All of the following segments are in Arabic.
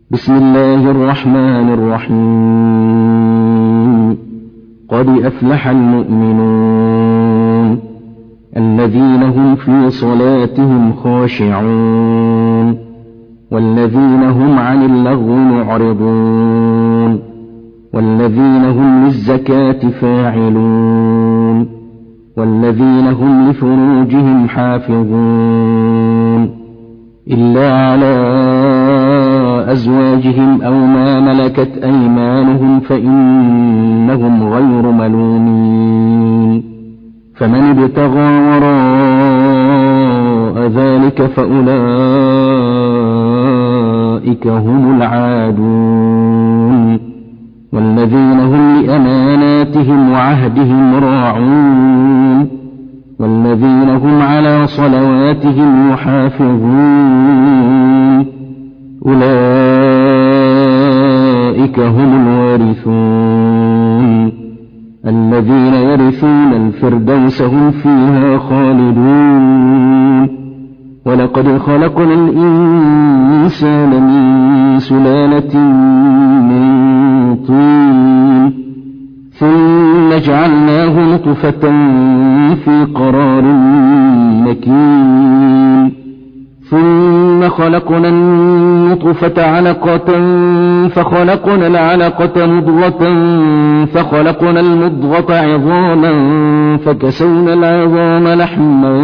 بسم الله الرحمن الرحيم. قد أفلح المؤمنون الذين هم في صلاتهم خاشعون والذين هم عن اللغو معرضون والذين هم للزكاة فاعلون والذين هم لفروجهم حافظون إلا على أزواجهم أو ما ملكت أيمانهم فإنهم غير ملومين. فمن ابتغى وراء ذلك فأولئك هم العادون والذين هم لأماناتهم وعهدهم راعون والذين هم على صلواتهم يحافظون أولئك هم الوارثون الذين يرثون الفردوس هم فيها خالدون. ولقد خلقنا الإنسان من سلالة من طين ثم جعلناه نطفة في قرار مكين ثم خلقنا النطفة علقة فخلقنا العلقة مضغة فخلقنا المضغة عظاما فكسونا العظام لحما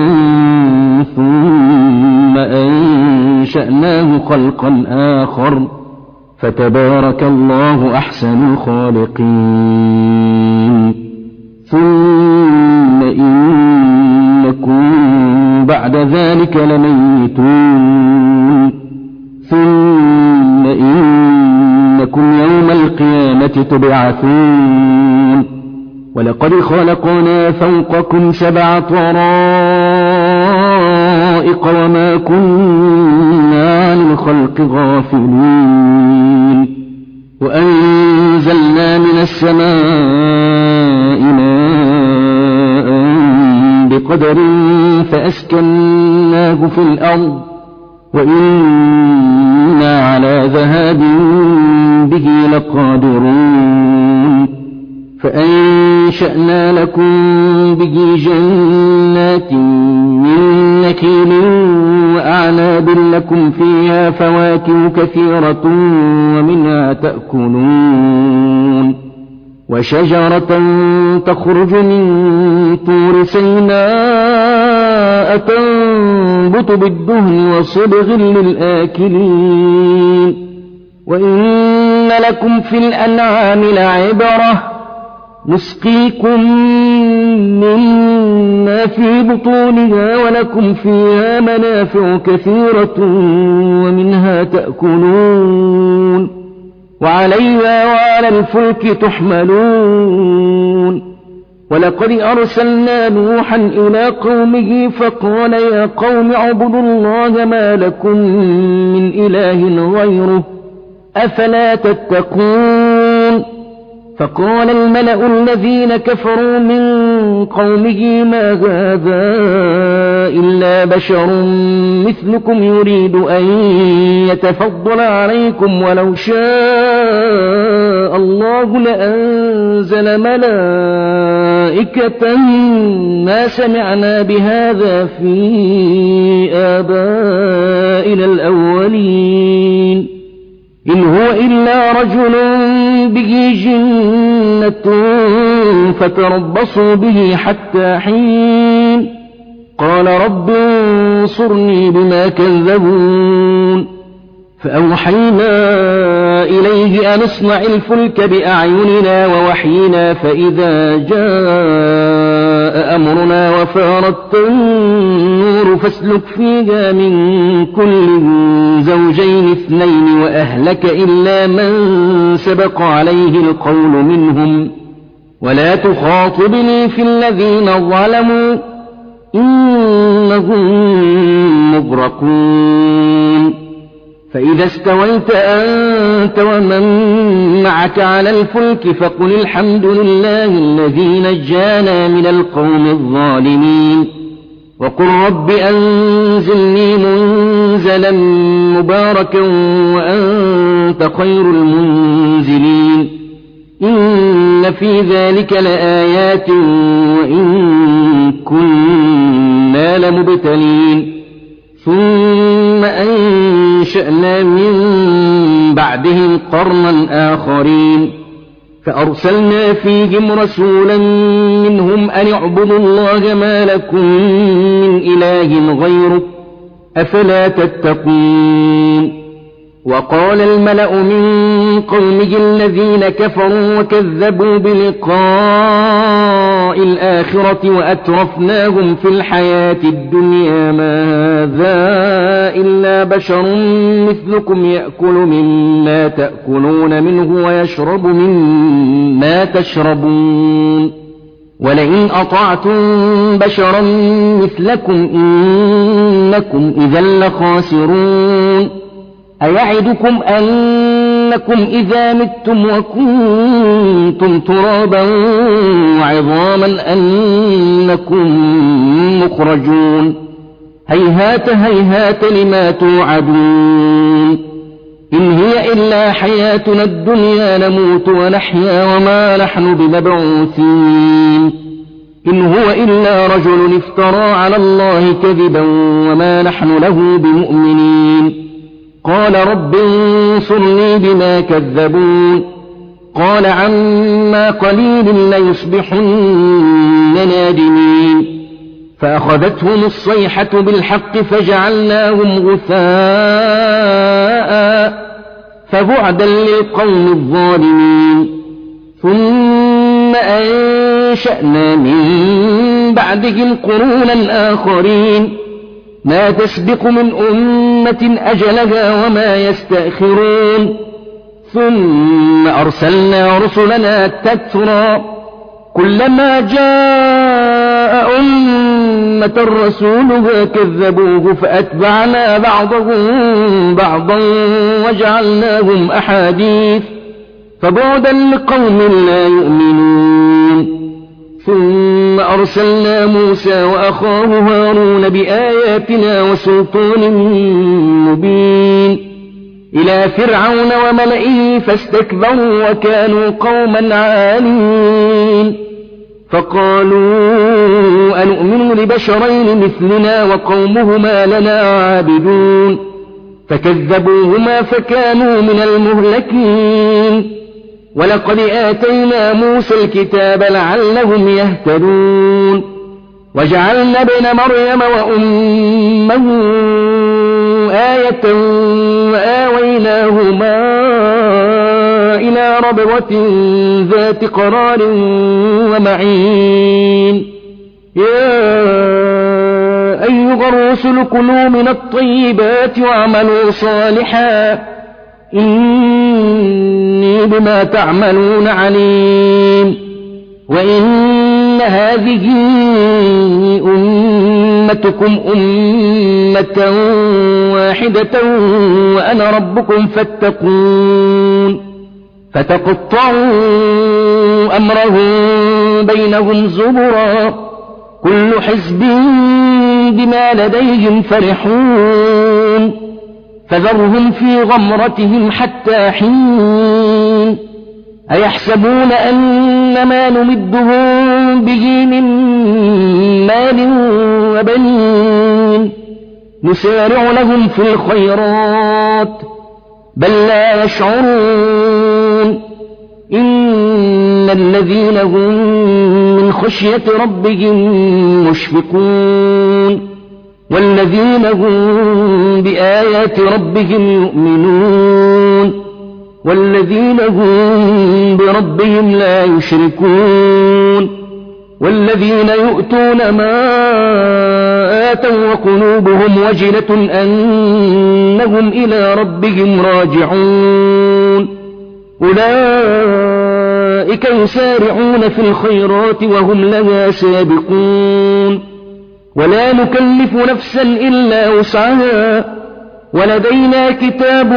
ثم أنشأناه خلقا آخر فتبارك الله أحسن الخالقين. ثم إنكم بعد ذلك لميتون ثم إنكم يوم القيامة تبعثون. ولقد خلقنا فوقكم 7 طرائق وما كنا عن الخلق غافلين وأنزلنا من السماء ماء بقدر فأسكناه في الأرض وإنا على ذهاب به لقادرون. فأنشأنا لكم به جنات من نخيل وأعناب لكم فيها فواكه كثيرة ومنها تأكلون وشجرة تخرج من طور سيناء تنبت بالدهن وصبغ للآكلين. وإن لكم في الأنعام لعبرة نسقيكم مما في بطونها ولكم فيها منافع كثيرة ومنها تأكلون وعليها وعلى الفلك تحملون. ولقد أرسلنا نوحا إلى قومه فقال يا قوم اعبدوا الله ما لكم من إله غيره أفلا تتقون. فقال الملأ الذين كفروا من قومه ما هذا إلا بشر مثلكم يريد أن يتفضل عليكم ولو شاء الله لأنزل ملائكة ما سمعنا بهذا في آبائنا الأولين إن هو إلا رجل به جنة فتربصوا به حتى حين. قال رب انصرني بما كذبون. فأوحينا إليه أن اصنع الفلك بأعيننا ووحينا فإذا جاء أمرنا وفارت النور فاسلك فيها من كل زوجين 2 وأهلك إلا من سبق عليه القول منهم ولا تخاطبني في الذين ظلموا إنهم مغرقون. فإذا استويت أنت ومن معك على الفلك فقل الحمد لله الذي نجانا من القوم الظالمين وقل رب أنزلني منزلا مباركا وأنت وأنت خير المنزلين إن في ذلك لآيات وإن كنا لمبتلين ثم أنشأنا من بعدهم قرنا آخرين فأرسلنا فيهم رسولا منهم أن اعبدوا الله ما لكم من إله غيره أفلا تتقون وقال الملأ من قومه الذين كفروا وكذبوا بلقاء الآخرة وأترفناهم في الحياة الدنيا ما هذا إلا بشر مثلكم يأكل مما تأكلون منه ويشرب مما تشربون ولئن أطعتم بشرا مثلكم إنكم إذا لخاسرون أيعدكم أنكم إذا متم وكنتم ترابا وعظاما أنكم مخرجون هيهات هيهات لما توعدون إن هي إلا حياتنا الدنيا نموت ونحيا وما نحن بمبعوثين إن هو إلا رجل افترى على الله كذبا وما نحن له بمؤمنين قال رب انصرني بما كذبون قال عما قليل ليصبحن نادمين فأخذتهم الصيحة بالحق فجعلناهم غثاء فبعدا للقوم الظالمين ثم أنشأنا من بعدهم قرونا آخرين ما تسبق من أمة أجلها وما يستأخرون ثم أرسلنا رسلنا تترى كلما جاء أمة رسولها كذبوه فأتبعنا بعضهم بعضا وجعلناهم أحاديث فبعدا لقوم لا يؤمنون ثم أرسلنا موسى وأخاه هارون بآياتنا وسلطان مبين إلى فرعون وملئه فاستكبروا وكانوا قوما عالين فقالوا أنؤمن لبشرين مثلنا وقومهما لنا عابدون فكذبوهما فكانوا من المهلكين ولقد آتينا موسى الكتاب لعلهم يهتدون وجعلنا ابن مريم وأمه آية وآويناهما إلى ربوة ذات قرار ومعين يا أيها الرسل كلوا من الطيبات واعملوا صالحا إني بما تعملون عليم وإن هذه أمتكم أمة واحدة وأنا ربكم فاتقون فتقطعوا أمرهم بينهم زبرا كل حزب بما لديهم فرحون فذرهم في غمرتهم حتى حين أيحسبون أن ما نمدهم به من مال وبنين نسارع لهم في الخيرات بل لا يشعرون إن الذين هم من خشية ربهم مشفقون والذين هم بآيات ربهم يؤمنون والذين هم بربهم لا يشركون والذين يؤتون ما آتوا وقلوبهم وجلة أنهم إلى ربهم راجعون أولئك يسارعون في الخيرات وهم لها سابقون ولا نكلف نفسا إلا وسعها ولدينا كتاب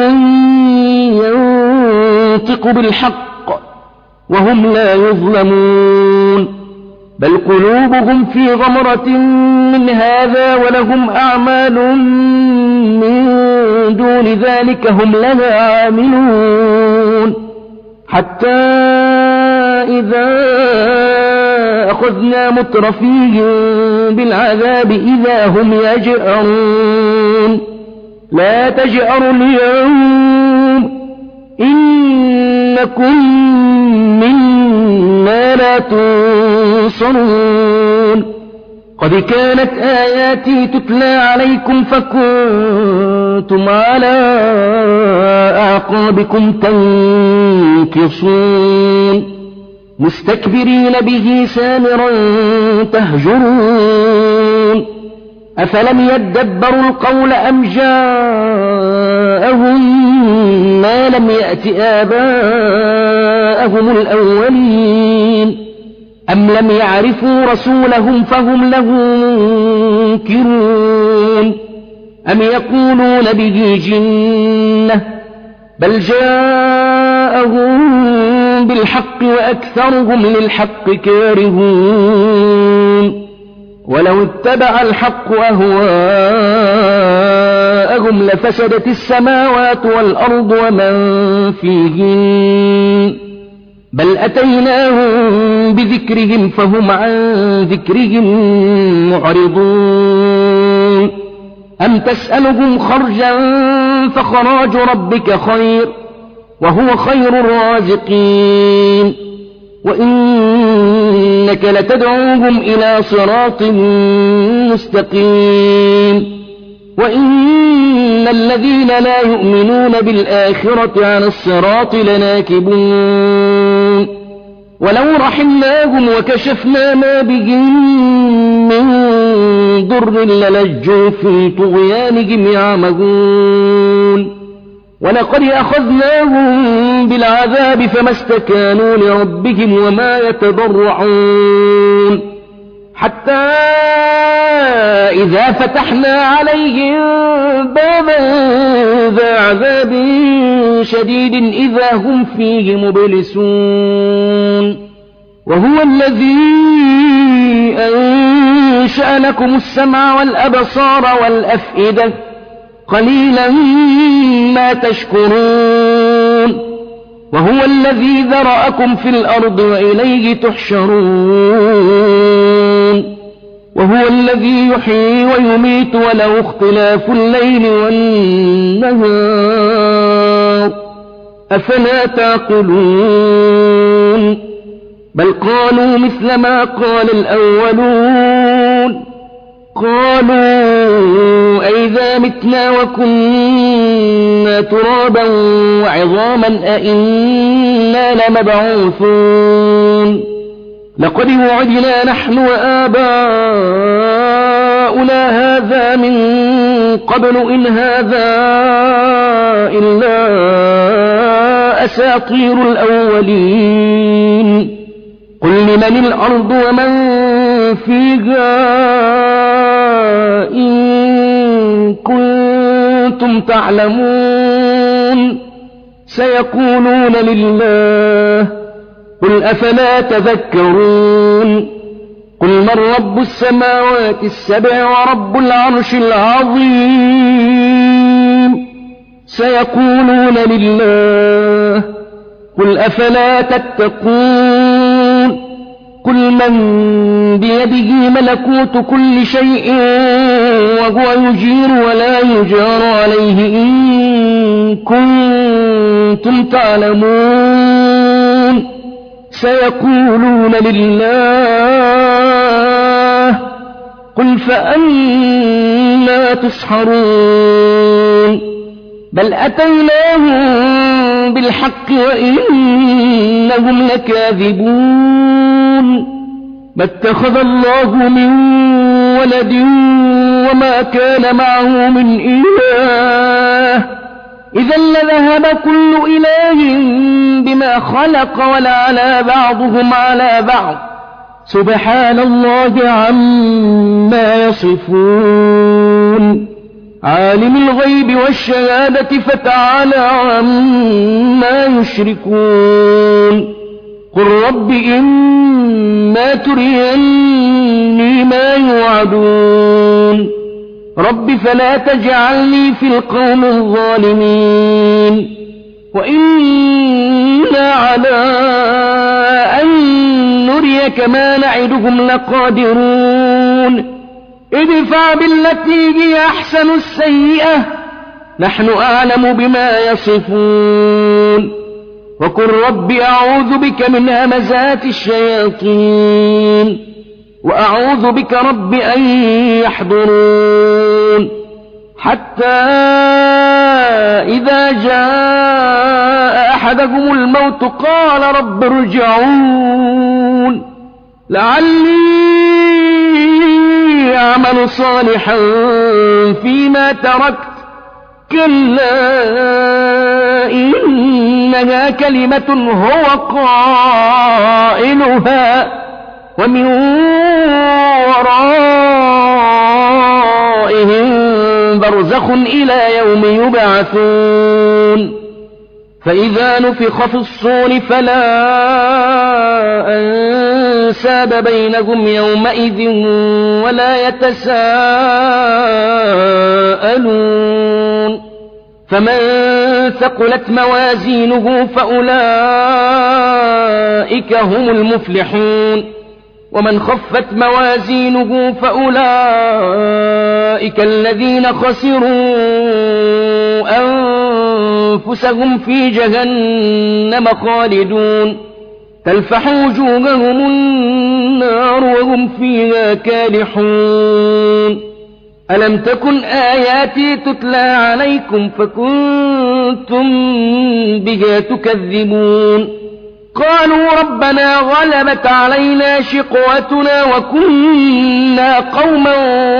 ينطق بالحق وهم لا يظلمون بل قلوبهم في غمرة من هذا ولهم أعمال من دون ذلك هم لها عاملون حتى إذا أخذنا مترفيهم بالعذاب إذا هم يجأرون لا تجأروا اليوم إنكم منا لا تنصرون قد كانت آياتي تتلى عليكم فكنتم على أعقابكم تنكصون مستكبرين به سامرا تهجرون أفلم يدبروا القول أم جاءهم ما لم يأت آباءهم الأولين أم لم يعرفوا رسولهم فهم له منكرون أم يقولون به جنة بل جاءهم بالحق وأكثرهم للحق كارهون ولو اتبع الحق أهواءهم لفسدت السماوات والأرض ومن فيهن بل أتيناهم بذكرهم فهم عن ذكرهم معرضون أم تسألهم خرجا فخراج ربك خير وهو خير الرازقين وإنك لتدعوهم إلى صراط مستقيم وإن الذين لا يؤمنون بالآخرة عن الصراط لناكبون ولو رحمناهم وكشفنا ما بهم من ضر للجوا في طغيانهم يعمهون ولقد أخذناهم بالعذاب فما استكانوا لربهم وما يتضرعون حتى إذا فتحنا عليهم بابا ذا عذاب شديد إذا هم فيه مبلسون وهو الذي أنشأ لكم السمع والأبصار والأفئدة قليلا ما تشكرون وهو الذي ذرأكم في الأرض وإليه تحشرون وهو الذي يحيي ويميت وله اختلاف الليل والنهار أفلا تعقلون بل قالوا مثل ما قال الأولون قالوا أئذا متنا وكنا ترابا وعظاما أئنا لمبعوثون لقد وعدنا نحن وآباؤنا هذا من قبل إن هذا إلا أساطير الأولين قل لمن الأرض ومن فيها إن كنتم تعلمون سيقولون لله قل أفلا تذكرون قل من رب السماوات السبع ورب العرش العظيم سيقولون لله قل أفلا تتقون قل من بيده ملكوت كل شيء وهو يجير ولا يجار عليه إن كنتم تعلمون سيقولون لله قل فأنا تسحرون بل أتيناهم بالحق وإنهم لكاذبون ما اتخذ الله من ولد وما كان معه من إله إذا لذهب كل إله بما خلق ولعلى بعضهم على بعض سبحان الله عما يصفون عالم الغيب والشهادة فتعالى عما يشركون قل رب إما إما تريني ما يوعدون رب فلا تجعلني في القوم الظالمين وإنا على أن نريك ما نعدهم لقادرون ادفع بالتي هي أحسن السيئة نحن أعلم بما يصفون وقل رب أعوذ بك من همزات الشياطين وأعوذ بك رب أن يحضرون حتى إذا جاء أحدهم الموت قال رب ارجعون لعلي أعمل صالحا فيما تركت كلا إنها كلمة هو قائلها ومن ورائهم برزخ إلى يوم يبعثون فإذا نفخ في الصور فلا أنساب بينهم يومئذ ولا يتساءلون فمن ثقلت موازينه فأولئك هم المفلحون ومن خفت موازينه فأولئك الذين خسروا أنفسهم في جهنم خالدون تلفح وجوههم النار وهم فيها كالحون ألم تكن آياتي تتلى عليكم فكنتم بها تكذبون قالوا ربنا غلبت علينا شقوتنا وكنا قوما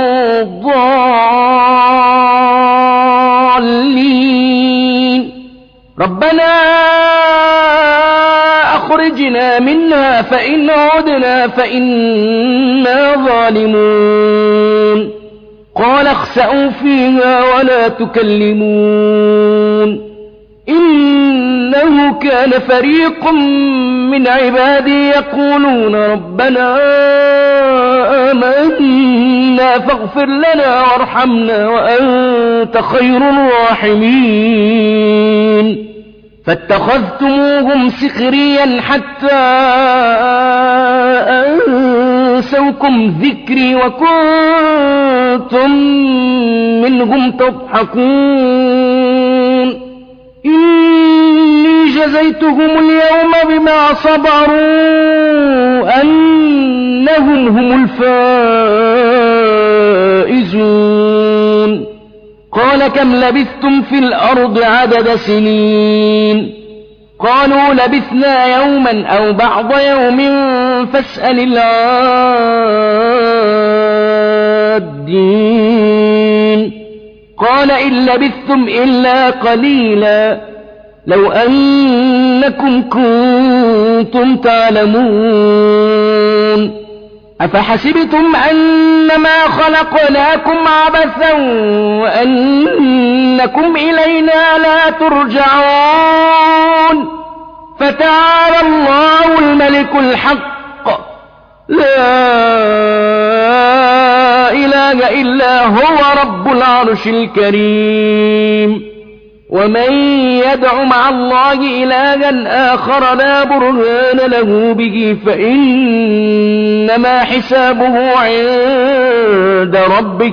ضالين ربنا أخرجنا منها فإن عدنا فإنا ظالمون قال اخسئوا فيها ولا تكلمون إنه كان فريق من عبادي يقولون ربنا آمنا فاغفر لنا وارحمنا وأنت خير الراحمين فاتخذتموهم سخريا حتى أنسوكم ذكري وكنتم منهم تضحكون إني جزيتهم اليوم بما صبروا أنهم هم الفائزون قال كم لبثتم في الأرض عدد سنين قالوا لبثنا يوما أو بعض يوم فاسأل العادين قال إن لبثتم إلا قليلا لو أنكم كنتم تعلمون أفحسبتم أنما خلقناكم عبثا وأنكم إلينا لا ترجعون فتعالى الله الملك الحق لا إله إلا هو رب العرش الكريم ومن يدع مع الله إلها آخر لا برهان له به فإنما حسابه عند ربه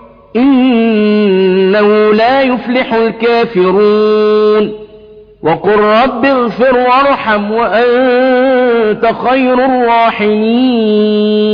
إنه لا يفلح الكافرون وقل رب اغفر وارحم وأنت خير الراحمين